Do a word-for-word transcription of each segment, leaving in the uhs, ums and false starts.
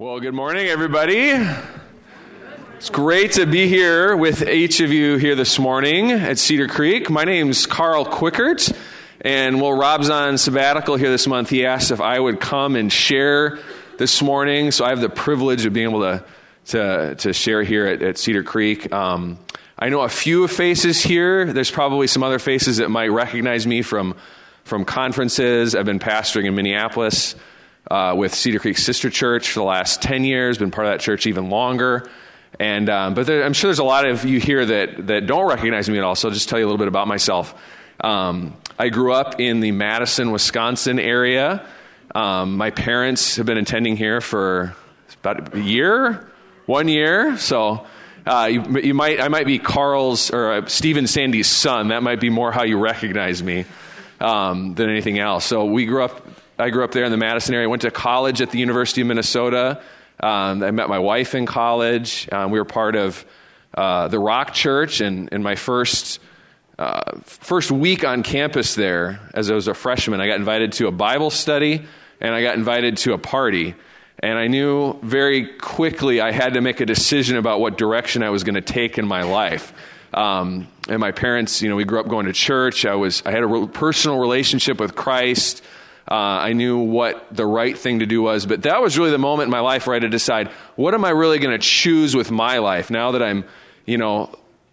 Well, good morning, everybody. It's great to be here with each of you here this morning at Cedar Creek. My name's Carl Quickert, and while Rob's on sabbatical here this month, he asked if I would come and share this morning. So I have the privilege of being able to to, to share here at, at Cedar Creek. Um, I know a few faces here. There's probably some other faces that might recognize me from from conferences. I've been pastoring in Minneapolis Uh, with Cedar Creek Sister Church for the last ten years, been part of that church even longer. And um, But there, I'm sure there's a lot of you here that, that don't recognize me at all, so I'll just tell you a little bit about myself. Um, I grew up in the Madison, Wisconsin area. Um, my parents have been attending here for about a year, one year. So uh, you, you might I might be Carl's or uh, Stephen Sandy's son. That might be more how you recognize me um, than anything else. So we grew up I grew up there in the Madison area. I went to college at the University of Minnesota. Um, I met my wife in college. Um, we were part of uh, the Rock Church, and in my first uh, first week on campus there, as I was a freshman, I got invited to a Bible study, and I got invited to a party. And I knew very quickly I had to make a decision about what direction I was going to take in my life. Um, and my parents, you know, we grew up going to church. I was I had a re- personal relationship with Christ. Uh, I knew what the right thing to do was, but that was really the moment in my life where I had to decide, what am I really going to choose with my life now that I'm, you know,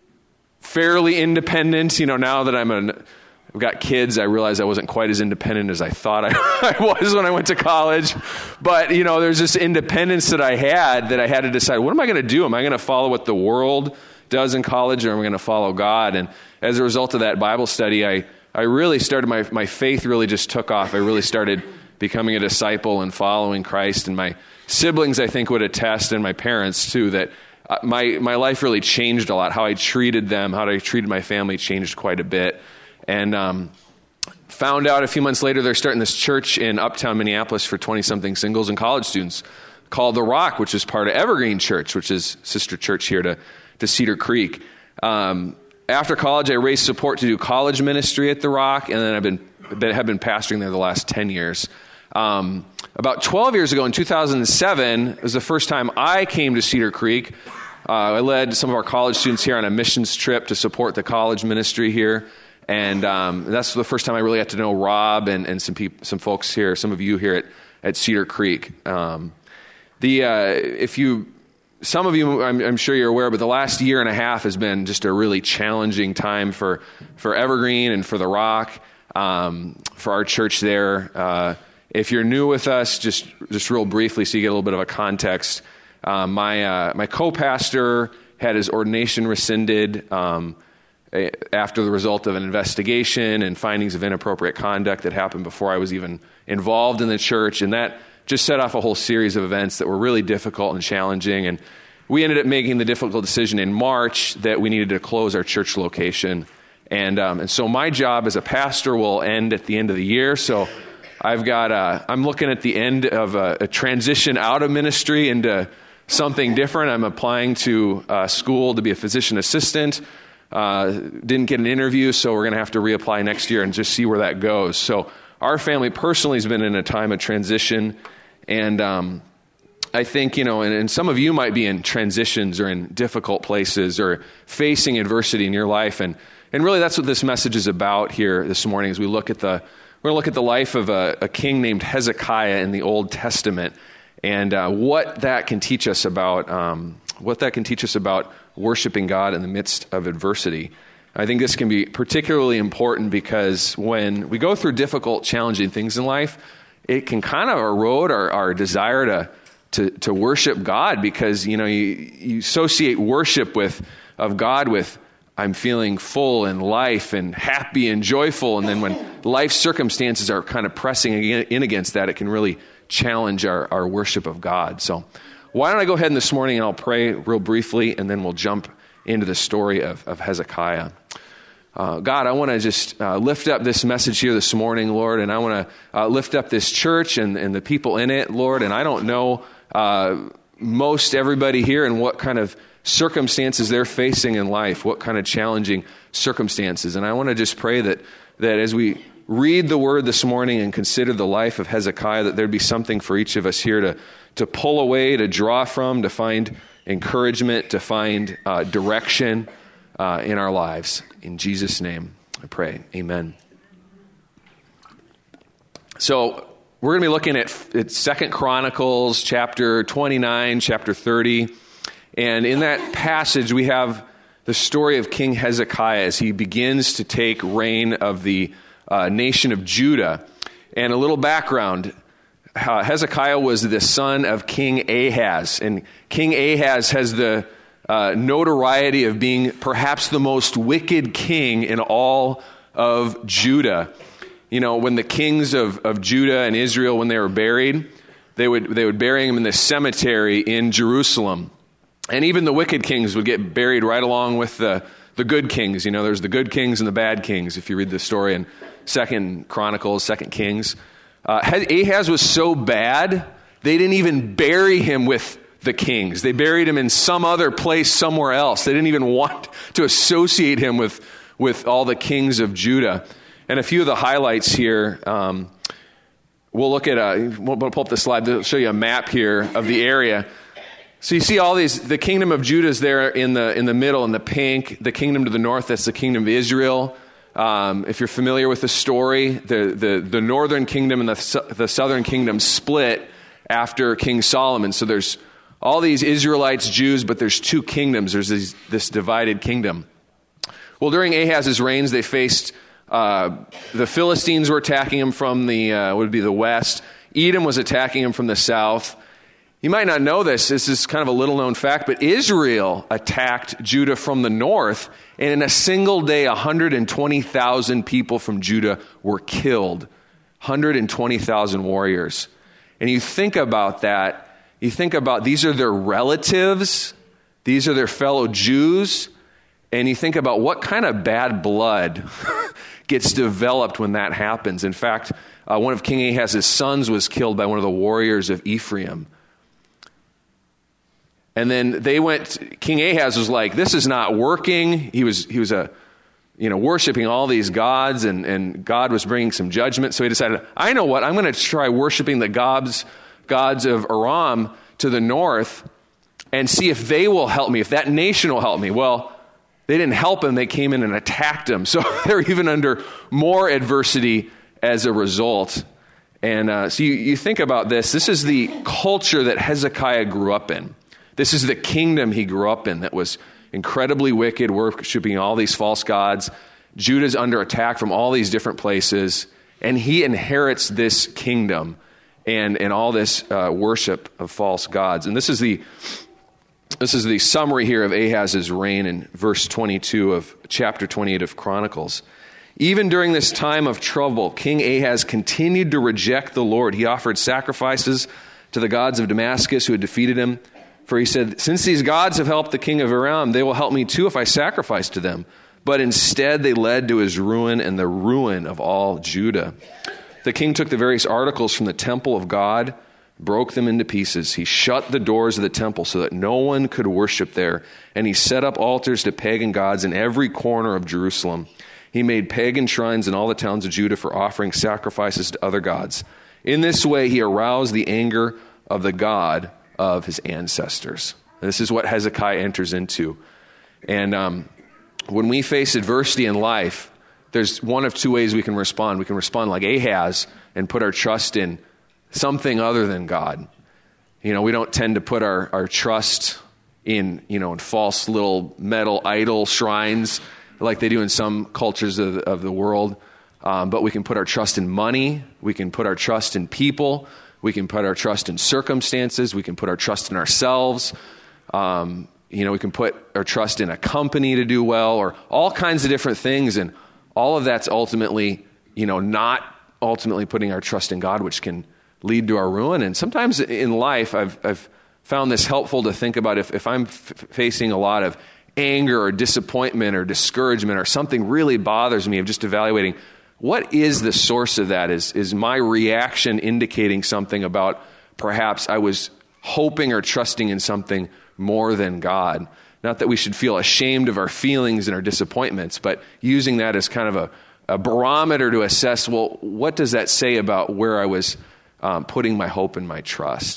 fairly independent, you know, now that I'm an, I've got kids, I realized I wasn't quite as independent as I thought I, I was when I went to college, but, you know, there's this independence that I had that I had to decide, what am I going to do? Am I going to follow what the world does in college, or am I going to follow God? And as a result of that Bible study, I I really started, my, my faith really just took off. I really started becoming a disciple and following Christ. And my siblings, I think, would attest, and my parents too, that my, my life really changed a lot. How I treated them, how I treated my family changed quite a bit. And um, found out a few months later, they're starting this church in uptown Minneapolis for twenty-something singles and college students called The Rock, which is part of Evergreen Church, which is sister church here to, to Cedar Creek. Um After college, I raised support to do college ministry at The Rock, and then I've been, been have been pastoring there the last ten years. Um, about twelve years ago, in two thousand seven, was the first time I came to Cedar Creek. Uh, I led some of our college students here on a missions trip to support the college ministry here, and um, that's the first time I really got to know Rob and, and some people, some folks here, some of you here at, at Cedar Creek. Um, the uh, if you. Some of you, I'm, I'm sure you're aware, but the last year and a half has been just a really challenging time for, for Evergreen and for The Rock, um, for our church there. Uh, if you're new with us, just just real briefly, so you get a little bit of a context. Uh, my uh, my co-pastor had his ordination rescinded um, after the result of an investigation and findings of inappropriate conduct that happened before I was even involved in the church, and that just set off a whole series of events that were really difficult and challenging. And we ended up making the difficult decision in March that we needed to close our church location. And um, and so my job as a pastor will end at the end of the year. So I've got, uh, I'm looking at the end of a, a transition out of ministry into something different. I'm applying to uh, school to be a physician assistant. Uh, didn't get an interview, so we're going to have to reapply next year and just see where that goes. So our family personally has been in a time of transition. And um, I think, you know, and, and some of you might be in transitions or in difficult places or facing adversity in your life. And, and really that's what this message is about here this morning as we look at the, we're going to look at the life of a, a king named Hezekiah in the Old Testament and uh, what that can teach us about, um, what that can teach us about worshiping God in the midst of adversity. I think this can be particularly important because when we go through difficult, challenging things in life, it can kind of erode our, our desire to, to to worship God because, you know, you, you associate worship with of God with I'm feeling full in life and happy and joyful. And then when life circumstances are kind of pressing in against that, it can really challenge our, our worship of God. So why don't I go ahead this morning and I'll pray real briefly and then we'll jump into the story of, of Hezekiah. Uh, God, I want to just uh, lift up this message here this morning, Lord, and I want to uh, lift up this church and, and the people in it, Lord, and I don't know uh, most everybody here and what kind of circumstances they're facing in life, what kind of challenging circumstances, and I want to just pray that that as we read the word this morning and consider the life of Hezekiah, that there'd be something for each of us here to to pull away, to draw from, to find encouragement, to find uh, direction uh, in our lives. In Jesus' name, I pray. Amen. So we're going to be looking at, at Second Chronicles chapter twenty-nine, chapter thirty. And in that passage, we have the story of King Hezekiah as he begins to take reign of the uh, nation of Judah. And a little background, uh, Hezekiah was the son of King Ahaz. And King Ahaz has the uh, notoriety of being perhaps the most wicked king in all of Judah. You know, when the kings of, of Judah and Israel, when they were buried, they would they would bury them in the cemetery in Jerusalem. And even the wicked kings would get buried right along with the, the good kings. You know, there's the good kings and the bad kings, if you read the story in Second Chronicles, Second Kings. Uh, Ahaz was so bad, they didn't even bury him with the kings. They buried him in some other place somewhere else. They didn't even want to associate him with, with all the kings of Judah. And a few of the highlights here, um, we'll look at, a, we'll pull up the slide to show you a map here of the area. So you see all these, the kingdom of Judah is there in the in the middle in the pink. The kingdom to the north, that's the kingdom of Israel. Um, if you're familiar with the story, the, the, the northern kingdom and the, the southern kingdom split after King Solomon. So there's all these Israelites, Jews, but there's two kingdoms. There's these, this divided kingdom. Well, during Ahaz's reigns, they faced, uh, the Philistines were attacking him from the, uh, would be the west. Edom was attacking him from the south. You might not know this. This is kind of a little-known fact, but Israel attacked Judah from the north, and in a single day, one hundred twenty thousand people from Judah were killed. one hundred twenty thousand warriors. And you think about that, you think about these are their relatives, these are their fellow Jews, and you think about what kind of bad blood gets developed when that happens. In fact, uh, one of King Ahaz's sons was killed by one of the warriors of Ephraim. And then they went, King Ahaz was like, this is not working. He was he was a, you know, worshiping all these gods, and, and God was bringing some judgment. So he decided, I know what, I'm going to try worshiping the gods, gods of Aram to the north and see if they will help me, if that nation will help me. Well, they didn't help him. They came in and attacked him. So they're even under more adversity as a result. And uh, so you, you think about this. This is the culture that Hezekiah grew up in. This is the kingdom he grew up in that was incredibly wicked, worshiping all these false gods. Judah's under attack from all these different places, and he inherits this kingdom and, and all this uh, worship of false gods. And this is the this is the summary here of Ahaz's reign in verse twenty-two of chapter twenty-eight of Chronicles. Even during this time of trouble, King Ahaz continued to reject the Lord. He offered sacrifices to the gods of Damascus who had defeated him. For he said, since these gods have helped the king of Aram, they will help me too if I sacrifice to them. But instead they led to his ruin and the ruin of all Judah. The king took the various articles from the temple of God, broke them into pieces. He shut the doors of the temple so that no one could worship there. And he set up altars to pagan gods in every corner of Jerusalem. He made pagan shrines in all the towns of Judah for offering sacrifices to other gods. In this way he aroused the anger of the God of his ancestors. This is what Hezekiah enters into. And um, when we face adversity in life, there's one of two ways we can respond. We can respond like Ahaz and put our trust in something other than God. You know, we don't tend to put our, our trust in, you know, in false little metal idol shrines like they do in some cultures of, of the world. Um, but we can put our trust in money. We can put our trust in people. We can put our trust in circumstances. We can put our trust in ourselves. Um, you know, we can put our trust in a company to do well, or all kinds of different things. And all of that's ultimately, you know, not ultimately putting our trust in God, which can lead to our ruin. And sometimes in life, I've, I've found this helpful to think about if, if I'm f- facing a lot of anger or disappointment or discouragement or something really bothers me, of just evaluating, what is the source of that? Is is my reaction indicating something about perhaps I was hoping or trusting in something more than God? Not that we should feel ashamed of our feelings and our disappointments, but using that as kind of a, a barometer to assess, well, what does that say about where I was um, putting my hope and my trust?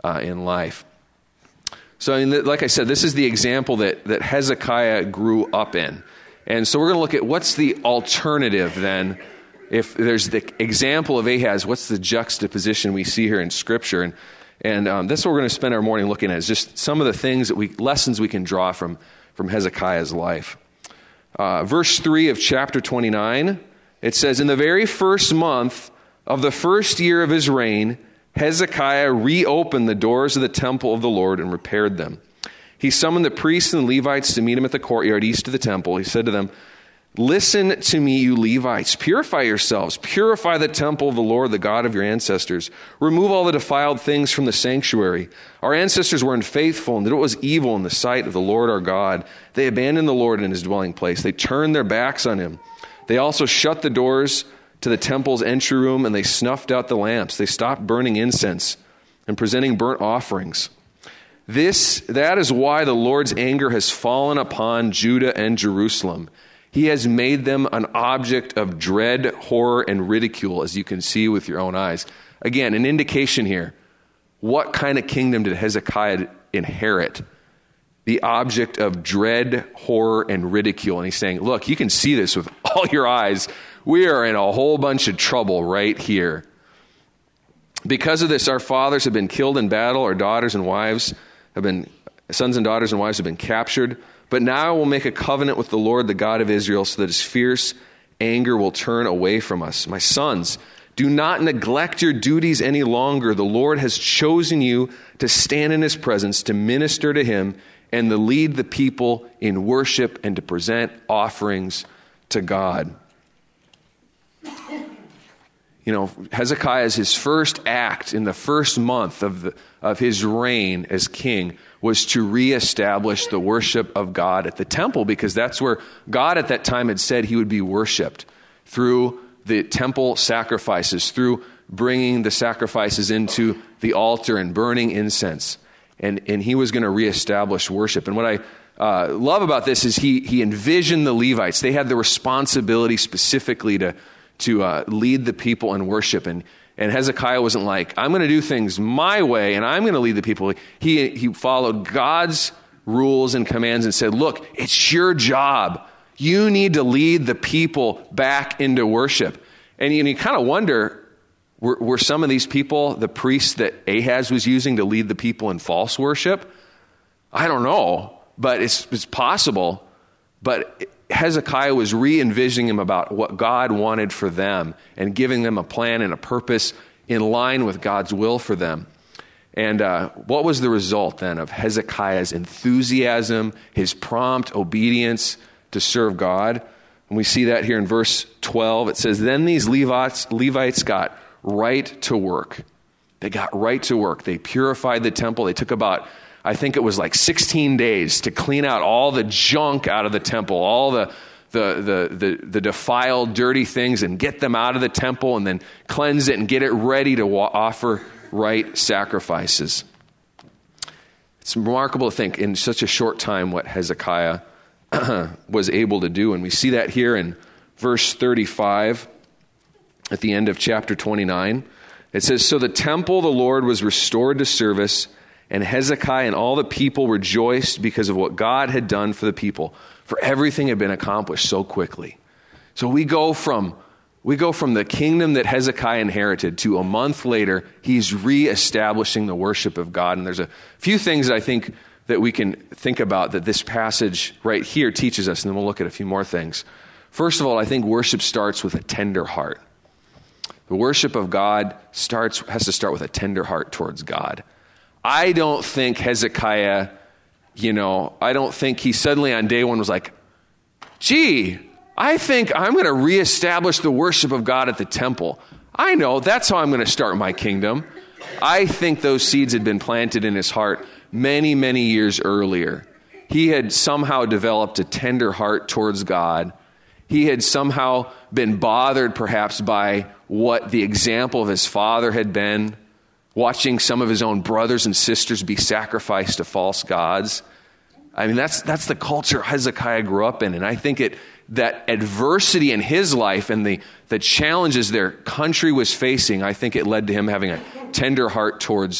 uh, in life. So I mean, like I said, this is the example that, that Hezekiah grew up in. And so we're going to look at what's the alternative then. If there's the example of Ahaz, what's the juxtaposition we see here in Scripture? And and um, that's what we're going to spend our morning looking at, is just some of the things that we, lessons we can draw from, from Hezekiah's life. Uh, verse three of chapter twenty-nine, it says, "In the very first month of the first year of his reign, Hezekiah reopened the doors of the temple of the Lord and repaired them. He summoned the priests and the Levites to meet him at the courtyard east of the temple. He said to them, 'Listen to me, you Levites. Purify yourselves. Purify the temple of the Lord, the God of your ancestors. Remove all the defiled things from the sanctuary. Our ancestors were unfaithful and did what was evil in the sight of the Lord our God. They abandoned the Lord in his dwelling place. They turned their backs on him. They also shut the doors to the temple's entry room, and they snuffed out the lamps. They stopped burning incense and presenting burnt offerings. This, that is why the Lord's anger has fallen upon Judah and Jerusalem. He has made them an object of dread, horror, and ridicule, as you can see with your own eyes.'" Again, an indication here. What kind of kingdom did Hezekiah inherit? The object of dread, horror, and ridicule. And he's saying, look, you can see this with all your eyes. We are in a whole bunch of trouble right here. Because of this, our fathers have been killed in battle. Our daughters and wives have been, sons and daughters and wives have been captured. But now I will make a covenant with the Lord, the God of Israel, so that his fierce anger will turn away from us. My sons, do not neglect your duties any longer. The Lord has chosen you to stand in his presence, to minister to him, and to lead the people in worship and to present offerings to God. You know, Hezekiah, his first act in the first month of the, of his reign as king was to reestablish the worship of God at the temple, because that's where God at that time had said he would be worshiped, through the temple sacrifices, through bringing the sacrifices into the altar and burning incense. And, and he was going to reestablish worship. And what I uh, love about this is he, he envisioned the Levites. They had the responsibility specifically to to uh, lead the people in worship. And, and Hezekiah wasn't like, I'm going to do things my way and I'm going to lead the people. He, he followed God's rules and commands and said, look, it's your job. You need to lead the people back into worship. And you, you kind of wonder, were, were some of these people the priests that Ahaz was using to lead the people in false worship? I don't know, but it's, it's possible. But Hezekiah was re-envisioning him about what God wanted for them and giving them a plan and a purpose in line with God's will for them. And uh, what was the result then of Hezekiah's enthusiasm, his prompt obedience to serve God? And we see that here in verse twelve. It says, "Then these Levites, Levites got right to work." They got right to work. They purified the temple. They took about, I think it was like sixteen days to clean out all the junk out of the temple, all the the, the the the defiled, dirty things, and get them out of the temple, and then cleanse it and get it ready to wa- offer right sacrifices. It's remarkable to think in such a short time what Hezekiah was able to do. And we see that here in verse thirty-five at the end of chapter twenty-nine. It says, "So the temple of the Lord was restored to service, and Hezekiah and all the people rejoiced because of what God had done for the people, for everything had been accomplished so quickly." So we go from we go from the kingdom that Hezekiah inherited to a month later, he's reestablishing the worship of God. And there's a few things that I think that we can think about that this passage right here teaches us, and then we'll look at a few more things. First of all, I think worship starts with a tender heart. The worship of God starts has to start with a tender heart towards God. I don't think Hezekiah, you know, I don't think he suddenly on day one was like, gee, I think I'm going to reestablish the worship of God at the temple. I know, that's how I'm going to start my kingdom. I think those seeds had been planted in his heart many, many years earlier. He had somehow developed a tender heart towards God. He had somehow been bothered perhaps by what the example of his father had been, watching some of his own brothers and sisters be sacrificed to false gods. I mean, that's that's the culture Hezekiah grew up in. And I think it that adversity in his life and the, the challenges their country was facing, I think it led to him having a tender heart towards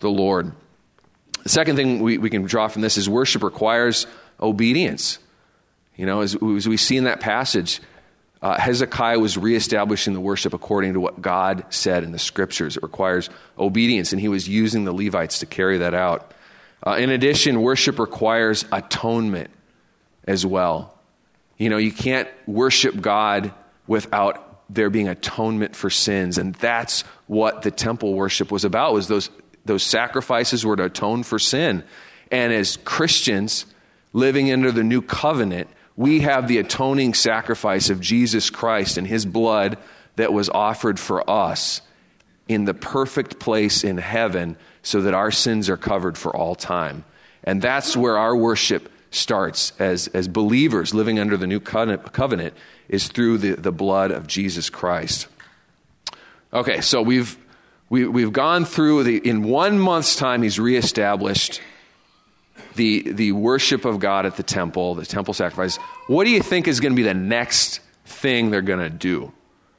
the Lord. The second thing we, we can draw from this is worship requires obedience. You know, as, as we see in that passage, uh, Hezekiah was reestablishing the worship according to what God said in the scriptures. It requires obedience, and he was using the Levites to carry that out. Uh, in addition, worship requires atonement as well. You know, you can't worship God without there being atonement for sins, and that's what the temple worship was about, was those, those sacrifices were to atone for sin. And as Christians living under the new covenant, we have the atoning sacrifice of Jesus Christ and his blood that was offered for us in the perfect place in heaven so that our sins are covered for all time. And that's where our worship starts as, as believers living under the new covenant, is through the, the blood of Jesus Christ. Okay, so we've we, we've gone through the, in one month's time, he's reestablished the the worship of God at the temple, the temple sacrifice. What do you think is going to be the next thing they're going to do?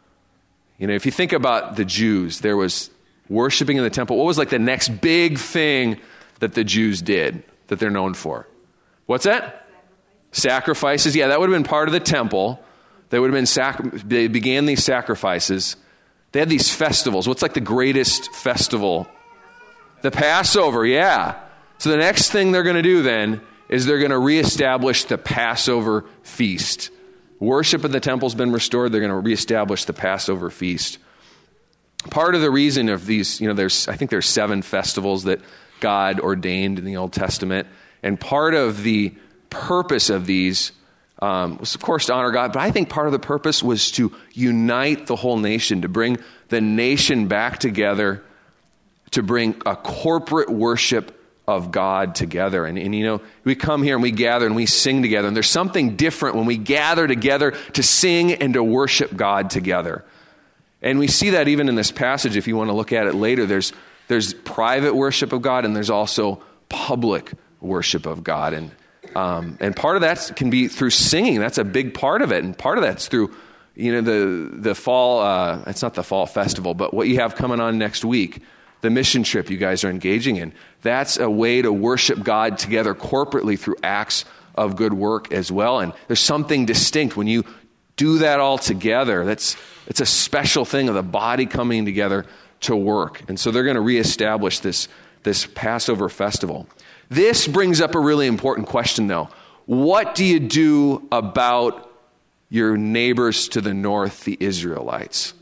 You know, if you think about the Jews, there was worshiping in the temple. What was like the next big thing that the Jews did that they're known for? What's that? Sacrifices. Yeah, that would have been part of the temple. They would have been sac- they began these sacrifices. They had these festivals. What's like the greatest festival? The Passover, yeah. So the next thing they're going to do then is they're going to reestablish the Passover feast. Worship in the temple's been restored. They're going to reestablish the Passover feast. Part of the reason of these, you know, there's I think there's seven festivals that God ordained in the Old Testament. And part of the purpose of these um, was, of course, to honor God. But I think part of the purpose was to unite the whole nation, to bring the nation back together, to bring a corporate worship of God together. And, and, you know, we come here and we gather and we sing together. And there's something different when we gather together to sing and to worship God together. And we see that even in this passage, if you want to look at it later. There's, there's private worship of God, and there's also public worship of God. And um, and part of that can be through singing. That's a big part of it. And part of that's through, you know, the, the fall, uh, it's not the fall festival, but what you have coming on next week, the mission trip you guys are engaging in. That's a way to worship God together corporately through acts of good work as well. And there's something distinct when you do that all together. That's it's a special thing of the body coming together to work. And so they're going to reestablish this, this Passover festival. This brings up a really important question, though. What do you do about your neighbors to the north, the Israelites?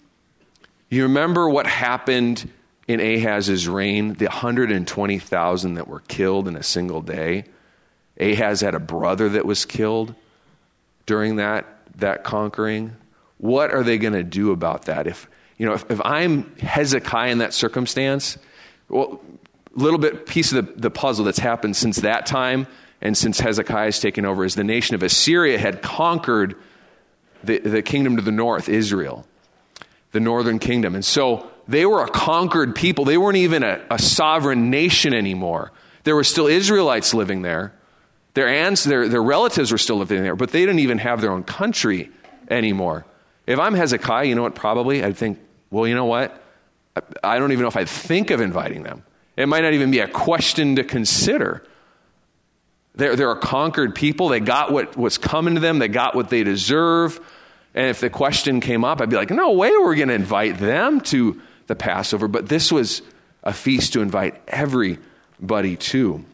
You remember what happened in Ahaz's reign, the one hundred twenty thousand that were killed in a single day? Ahaz had a brother that was killed during that, that conquering. What are they going to do about that? If you know, if, if I'm Hezekiah in that circumstance, well, a little bit piece of the, the puzzle that's happened since that time and since Hezekiah has taken over is the nation of Assyria had conquered the, the kingdom to the north, Israel, the northern kingdom. And so they were a conquered people. They weren't even a, a sovereign nation anymore. There were still Israelites living there. Their aunts, their, their relatives were still living there, but they didn't even have their own country anymore. If I'm Hezekiah, you know what, probably I'd think, well, you know what? I, I don't even know if I'd think of inviting them. It might not even be a question to consider. They're, they're a conquered people. They got what, what's coming to them. They got what they deserve. And if the question came up, I'd be like, no way we're going to invite them to the Passover. But this was a feast to invite everybody to.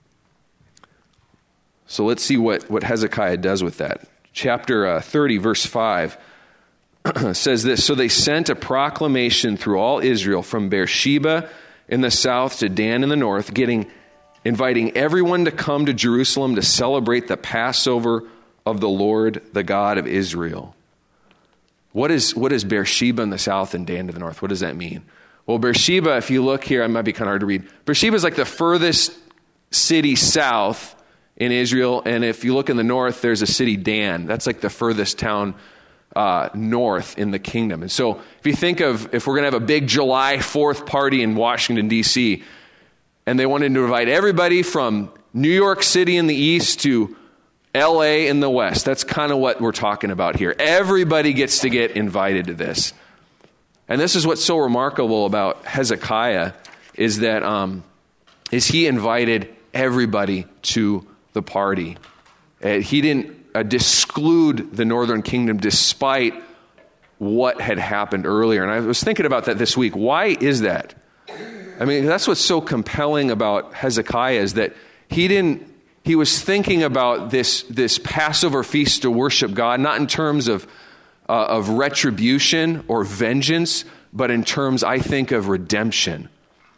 So let's see what, what Hezekiah does with that. Chapter uh, thirty, verse five says this, "So they sent a proclamation through all Israel from Beersheba in the south to Dan in the north, getting inviting everyone to come to Jerusalem to celebrate the Passover of the Lord, the God of Israel." What is what is Beersheba in the south and Dan to the north? What does that mean? Well, Beersheba, if you look here, it might be kind of hard to read. Beersheba is like the furthest city south in Israel, and if you look in the north, there's a city, Dan. That's like the furthest town uh, north in the kingdom. And so if you think of, if we're going to have a big July fourth party in Washington, D C, and they wanted to invite everybody from New York City in the east to L A in the west, that's kind of what we're talking about here. Everybody gets to get invited to this. And this is what's so remarkable about Hezekiah is that um, is he invited everybody to the party. Uh, he didn't uh, disclude the northern kingdom despite what had happened earlier. And I was thinking about that this week. Why is that? I mean, that's what's so compelling about Hezekiah is that he didn't, he was thinking about this, this Passover feast to worship God, not in terms of, uh, of retribution or vengeance, but in terms, I think, of redemption.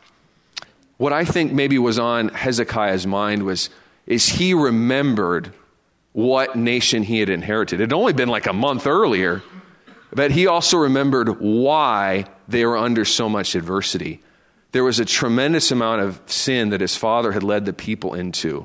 What I think maybe was on Hezekiah's mind was, is he remembered what nation he had inherited. It had only been like a month earlier, but he also remembered why they were under so much adversity. There was a tremendous amount of sin that his father had led the people into.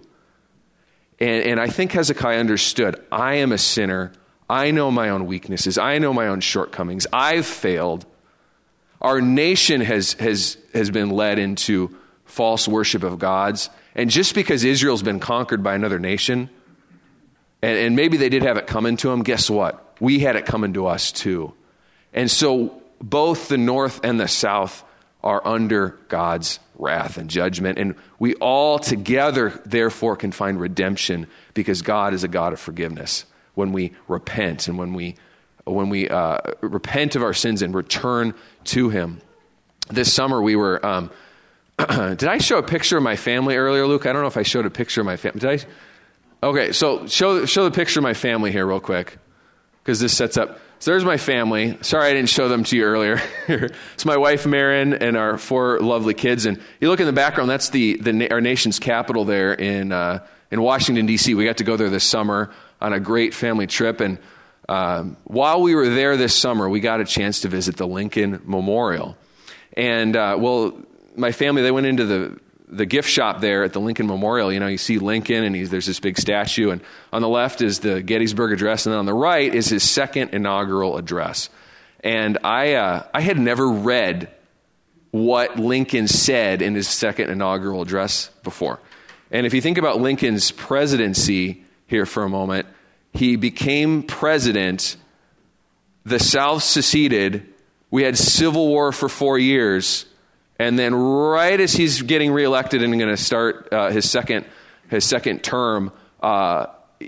And, and I think Hezekiah understood, I am a sinner. I know my own weaknesses. I know my own shortcomings. I've failed. Our nation has, has, has been led into false worship of gods. And just because Israel's been conquered by another nation, and, and maybe they did have it coming to them, guess what? We had it coming to us too. And so both the north and the south are under God's wrath and judgment. And we all together, therefore, can find redemption because God is a God of forgiveness when we repent and when we when we uh, repent of our sins and return to him. This summer we were... Um, did I show a picture of my family earlier, Luke? I don't know if I showed a picture of my family. Did I? Okay, so show show the picture of my family here real quick, because this sets up. So there's my family. Sorry I didn't show them to you earlier. It's my wife, Marin, and our four lovely kids. And you look in the background, that's the, the our nation's capital there in uh, in Washington, D C. We got to go there this summer on a great family trip. And um, while we were there this summer, we got a chance to visit the Lincoln Memorial. And, uh, well... my family, they went into the, the gift shop there at the Lincoln Memorial. You know, you see Lincoln, and he's, there's this big statue. And on the left is the Gettysburg Address, and then on the right is his second inaugural address. And I uh, I had never read what Lincoln said in his second inaugural address before. And if you think about Lincoln's presidency here for a moment, he became president, the South seceded, we had civil war for four years, and then right as he's getting reelected and going to start uh, his second his second term, uh,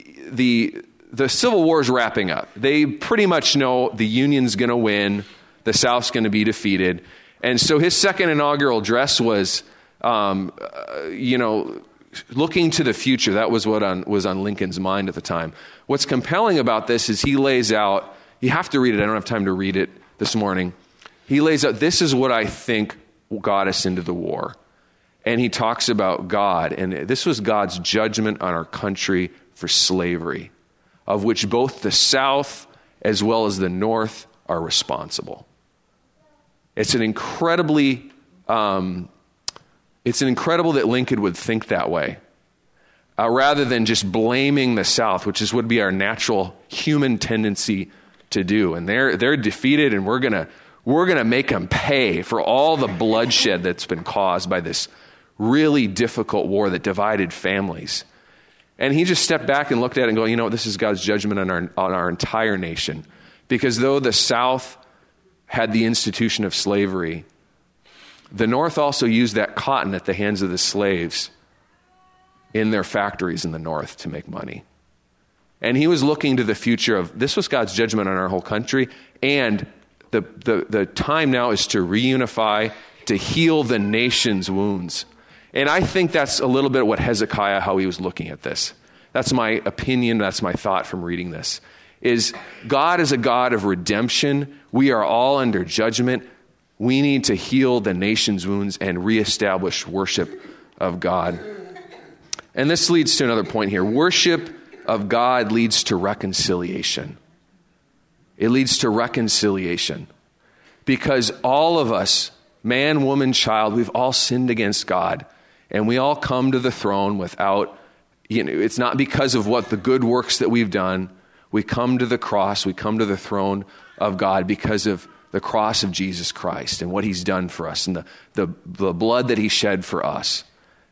the the Civil War is wrapping up. They pretty much know the Union's going to win, the South's going to be defeated, and so his second inaugural address was, um, uh, you know, looking to the future. That was what on, was on Lincoln's mind at the time. What's compelling about this is he lays out. You have to read it. I don't have time to read it this morning. He lays out. This is what I think got us into the war. And he talks about God, and this was God's judgment on our country for slavery, of which both the South as well as the North are responsible. It's an incredibly, um, it's an incredible that Lincoln would think that way, uh, rather than just blaming the South, which is would be our natural human tendency to do. And they're they're defeated, and we're gonna. We're going to make them pay for all the bloodshed that's been caused by this really difficult war that divided families. And he just stepped back and looked at it and go, you know, this is God's judgment on our, on our entire nation. Because though the South had the institution of slavery, the North also used that cotton at the hands of the slaves in their factories in the North to make money. And he was looking to the future of, this was God's judgment on our whole country, and The, the the time now is to reunify, to heal the nation's wounds. And I think that's a little bit what Hezekiah, how he was looking at this. That's my opinion, that's my thought from reading this, is God is a God of redemption. We are all under judgment. We need to heal the nation's wounds and reestablish worship of God. And this leads to another point here. Worship of God leads to reconciliation. It leads to reconciliation because all of us, man, woman, child, we've all sinned against God, and we all come to the throne without, you know, it's not because of what the good works that we've done. We come to the cross, we come to the throne of God because of the cross of Jesus Christ and what he's done for us and the, the, the blood that he shed for us.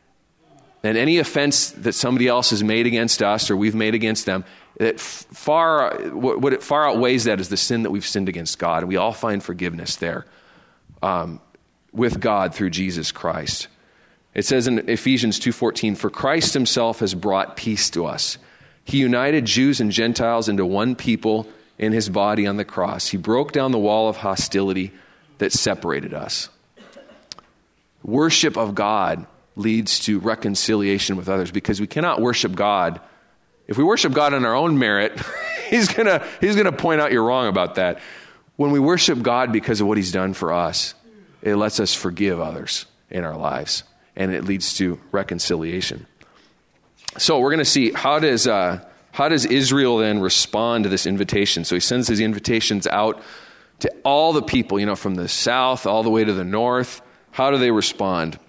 And any offense that somebody else has made against us or we've made against them, it far what it far outweighs that is the sin that we've sinned against God, and we all find forgiveness there. Um, with God through Jesus Christ. It says in Ephesians two fourteen, "For Christ himself has brought peace to us. He united Jews and Gentiles into one people in his body on the cross. He broke down the wall of hostility that separated us." Worship of God leads to reconciliation with others, because we cannot worship God. If we worship God on our own merit, he's gonna he's gonna point out you're wrong about that. When we worship God because of what he's done for us, it lets us forgive others in our lives, and it leads to reconciliation. So we're going to see, how does uh, how does Israel then respond to this invitation? So he sends his invitations out to all the people, you know, from the south all the way to the north. How do they respond?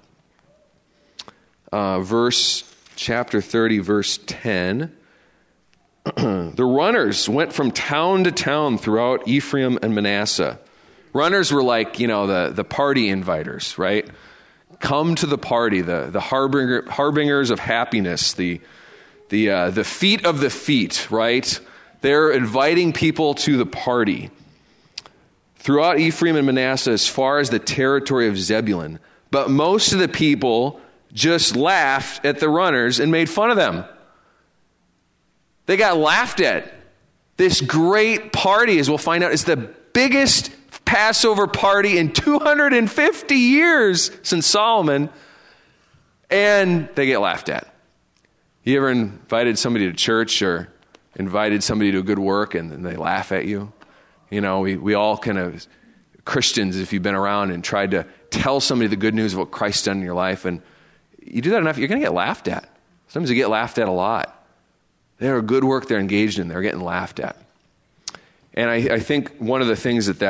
Uh, verse chapter thirty, verse ten. The runners went from town to town throughout Ephraim and Manasseh. Runners were like, you know, the, the party inviters, right? Come to the party, the, the harbinger, harbingers of happiness, the, the, uh, the feet of the feet, right? They're inviting people to the party. Throughout Ephraim and Manasseh, as far as the territory of Zebulun. But most of the people just laughed at the runners and made fun of them. They got laughed at. This great party, as we'll find out, is the biggest Passover party in two hundred fifty years since Solomon, and they get laughed at. You ever invited somebody to church or invited somebody to a good work and then they laugh at you? You know, we, we all kind of, Christians, if you've been around and tried to tell somebody the good news of what Christ's done in your life, and you do that enough, you're going to get laughed at. Sometimes you get laughed at a lot. They're a good work they're engaged in. They're getting laughed at. And I, I think one of the things that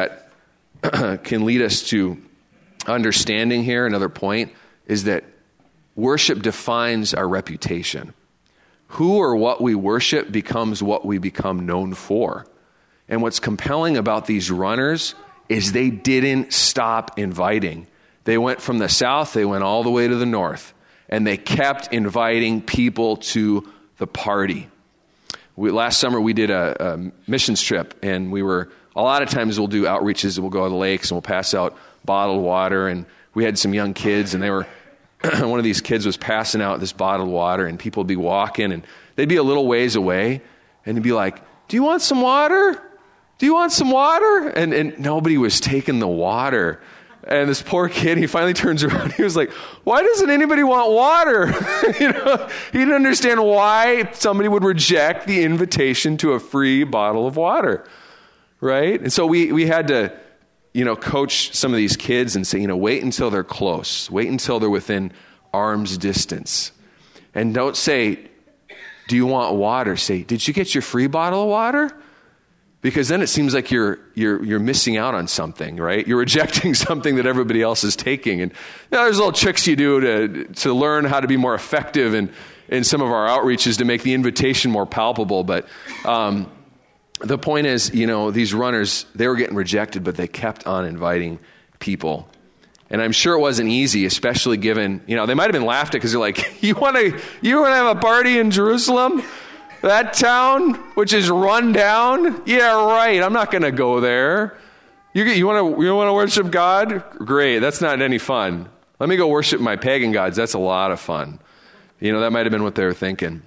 that can lead us to understanding here, another point, is that worship defines our reputation. Who or what we worship becomes what we become known for. And what's compelling about these runners is they didn't stop inviting. They went from the south, they went all the way to the north, and they kept inviting people to the party. We, last summer we did a, a missions trip, and we were, a lot of times we'll do outreaches, and we'll go to the lakes and we'll pass out bottled water, and we had some young kids, and they were, one of these kids was passing out this bottled water, and people would be walking, and they'd be a little ways away, and they'd be like, "Do you want some water? Do you want some water?" And, and nobody was taking the water. And this poor kid, he finally turns around. He was like, "Why doesn't anybody want water?" You know, he didn't understand why somebody would reject the invitation to a free bottle of water, right? And so we we had to, you know, coach some of these kids and say, you know, wait until they're close. Wait until they're within arm's distance. And don't say, "Do you want water?" Say, "Did you get your free bottle of water?" Because then it seems like you're you're you're missing out on something, right? You're rejecting something that everybody else is taking. And you know, there's little tricks you do to to learn how to be more effective in, in some of our outreaches to make the invitation more palpable. But um, the point is, you know, these runners, they were getting rejected, but they kept on inviting people. And I'm sure it wasn't easy, especially given, you know, they might have been laughed at because they're like, you want to you want to have a party in Jerusalem? That town, which is run down? Yeah, right. I'm not going to go there. You you want to you want to worship God? Great. That's not any fun. Let me go worship my pagan gods. That's a lot of fun. You know, that might have been what they were thinking.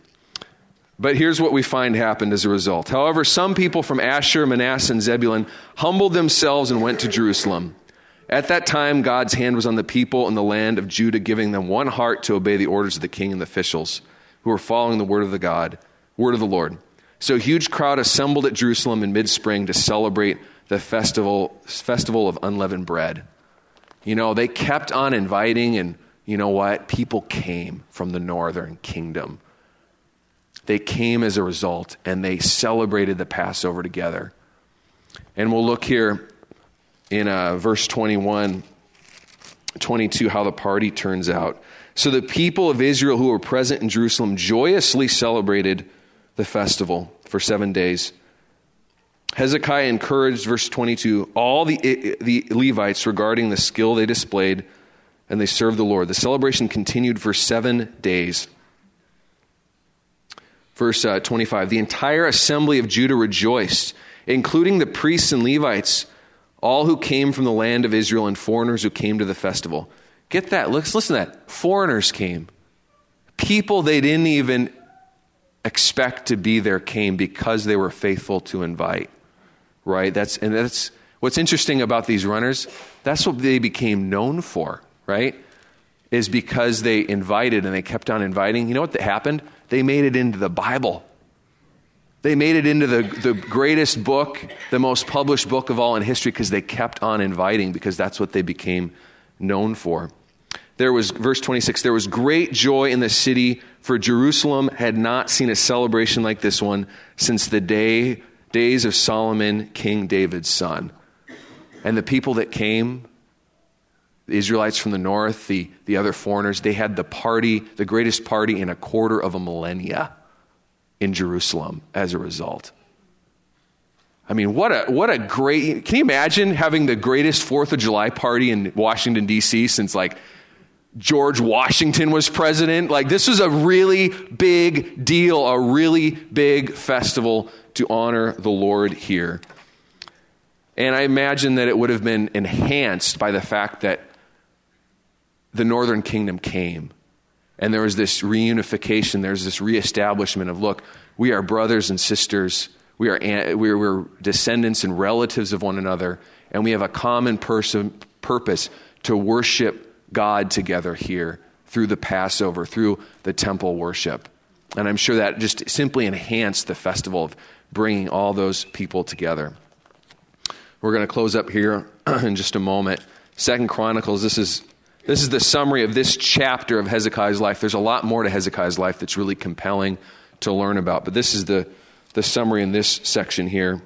But here's what we find happened as a result. However, some people from Asher, Manasseh, and Zebulun humbled themselves and went to Jerusalem. At that time, God's hand was on the people in the land of Judah, giving them one heart to obey the orders of the king and the officials who were following the word of the God. Word of the Lord. So a huge crowd assembled at Jerusalem in mid-spring to celebrate the festival festival of unleavened bread. You know, they kept on inviting, and you know what? People came from the northern kingdom. They came as a result, and they celebrated the Passover together. And we'll look here in uh, verse twenty-one, twenty-two, how the party turns out. So the people of Israel who were present in Jerusalem joyously celebrated the festival for seven days. Hezekiah encouraged, verse twenty-two, all the, the Levites regarding the skill they displayed, and they served the Lord. The celebration continued for seven days. Verse uh, twenty-five, the entire assembly of Judah rejoiced, including the priests and Levites. all who came from the land of Israel and foreigners who came to the festival. Get that. Let's listen to that. Foreigners came. People they didn't even expect to be there came because they were faithful to invite. Right? That's and that's what's interesting about these runners. That's what they became known for, right? Is because they invited and they kept on inviting. You know what happened? They made it into the Bible. They made it into the, the greatest book, the most published book of all in history, because they kept on inviting, because that's what they became known for. There was, verse twenty-six, there was great joy in the city, for Jerusalem had not seen a celebration like this one since the day days of Solomon, King David's son. And the people that came, the Israelites from the north, the, the other foreigners, they had the party, the greatest party in a quarter of a millennia in Jerusalem as a result. I mean, what a what a great, can you imagine having the greatest fourth of July party in Washington, D C since like George Washington was president? Like, this was a really big deal, a really big festival to honor the Lord here. And I imagine that it would have been enhanced by the fact that the northern kingdom came. And there was this reunification, there's this reestablishment of, look, we are brothers and sisters, we are we're, we're descendants and relatives of one another, and we have a common person, purpose to worship God together here through the Passover, through the temple worship. And I'm sure that just simply enhanced the festival of bringing all those people together. We're going to close up here in just a moment. Second Chronicles, this is this is the summary of this chapter of Hezekiah's life. There's a lot more to Hezekiah's life that's really compelling to learn about, but this is the, the summary in this section here.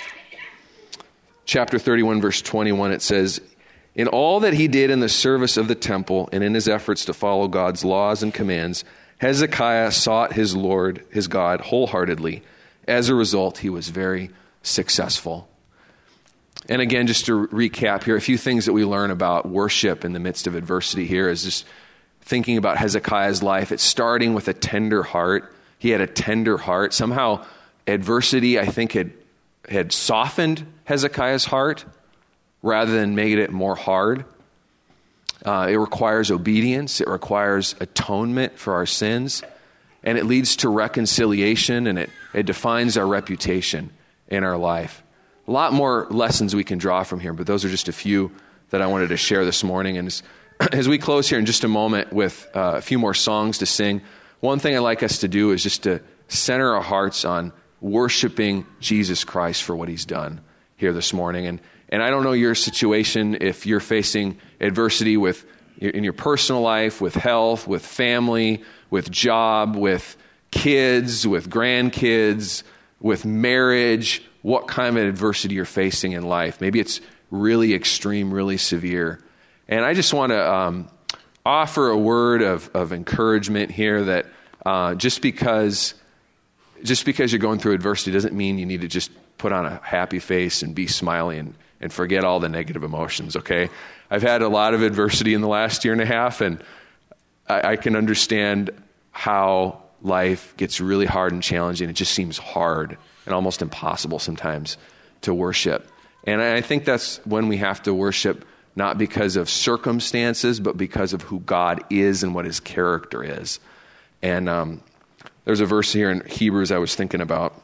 Chapter thirty-one, verse twenty-one, it says, in all that he did in the service of the temple and in his efforts to follow God's laws and commands, Hezekiah sought his Lord, his God, wholeheartedly. As a result, he was very successful. And again, just to recap here, a few things that we learn about worship in the midst of adversity here is just thinking about Hezekiah's life. It's starting with a tender heart. He had a tender heart. Somehow adversity, I think, had, had softened Hezekiah's heart rather than made it more hard. Uh, it requires obedience. It requires atonement for our sins. And it leads to reconciliation, and it, it defines our reputation in our life. A lot more lessons we can draw from here, but those are just a few that I wanted to share this morning. And as, as we close here in just a moment with uh, a few more songs to sing, one thing I'd like us to do is just to center our hearts on worshiping Jesus Christ for what he's done here this morning. And and I don't know your situation, if you're facing adversity with in your personal life, with health, with family, with job, with kids, with grandkids, with marriage, what kind of adversity you're facing in life. Maybe it's really extreme, really severe. And I just want to um, offer a word of, of encouragement here that uh, just because just because you're going through adversity doesn't mean you need to just put on a happy face and be smiley and, and forget all the negative emotions, okay? I've had a lot of adversity in the last year and a half, and I, I can understand how life gets really hard and challenging. It just seems hard and almost impossible sometimes to worship. And I think that's when we have to worship, not because of circumstances, but because of who God is and what his character is. And um, there's a verse here in Hebrews I was thinking about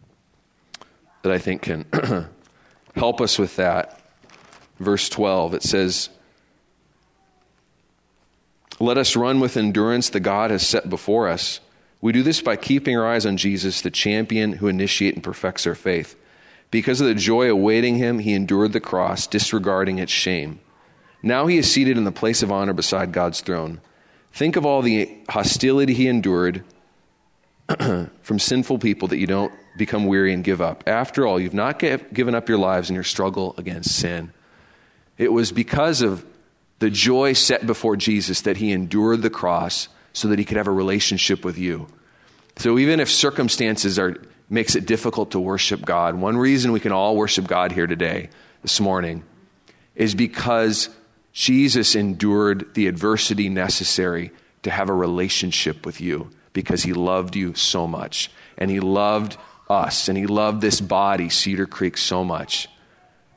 that I think can help us with that. Verse twelve, it says, let us run with endurance the God has set before us. We do this by keeping our eyes on Jesus, the champion who initiates and perfects our faith. Because of the joy awaiting him, he endured the cross, disregarding its shame. Now he is seated in the place of honor beside God's throne. Think of all the hostility he endured from sinful people, that you don't become weary and give up. After all, you've not get, given up your lives in your struggle against sin. It was because of the joy set before Jesus that he endured the cross so that he could have a relationship with you. So even if circumstances are makes it difficult to worship God, one reason we can all worship God here today, this morning, is because Jesus endured the adversity necessary to have a relationship with you, because he loved you so much. And he loved us, and he loved this body, Cedar Creek, so much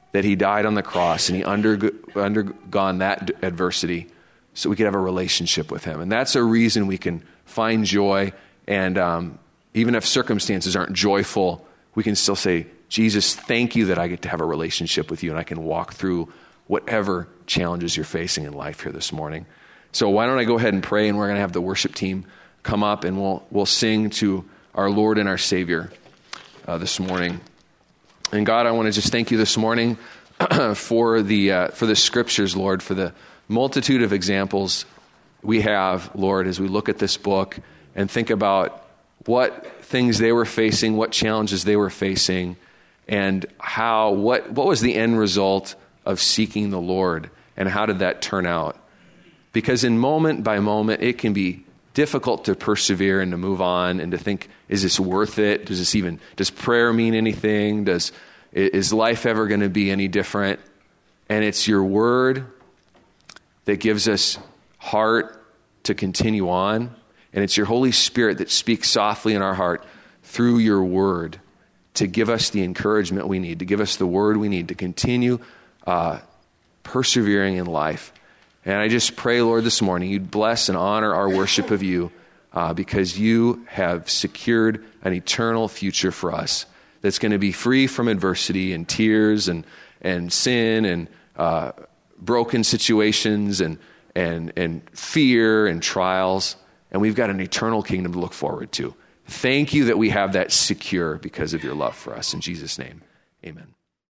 that he died on the cross and he under, undergone that adversity so we could have a relationship with him. And that's a reason we can find joy. And um, even if circumstances aren't joyful, we can still say, Jesus, thank you that I get to have a relationship with you and I can walk through whatever challenges you're facing in life here this morning. So why don't I go ahead and pray, and we're going to have the worship team come up and we'll we'll sing to our Lord and our Savior uh, this morning. And God, I want to just thank you this morning for the uh, for the scriptures, Lord, for the multitude of examples we have, Lord, as we look at this book and think about what things they were facing, what challenges they were facing, and how what what was the end result of seeking the Lord, and how did that turn out? Because in moment by moment, it can be difficult to persevere and to move on and to think, is this worth it? Does this even, does prayer mean anything? Does, is life ever going to be any different? And it's your word that gives us heart to continue on. And it's your Holy Spirit that speaks softly in our heart through your word to give us the encouragement we need, to give us the word we need to continue uh, persevering in life. And I just pray, Lord, this morning, you'd bless and honor our worship of you uh, because you have secured an eternal future for us that's going to be free from adversity and tears and, and sin and uh, broken situations and, and, and fear and trials. And we've got an eternal kingdom to look forward to. Thank you that we have that secure because of your love for us. In Jesus' name, amen.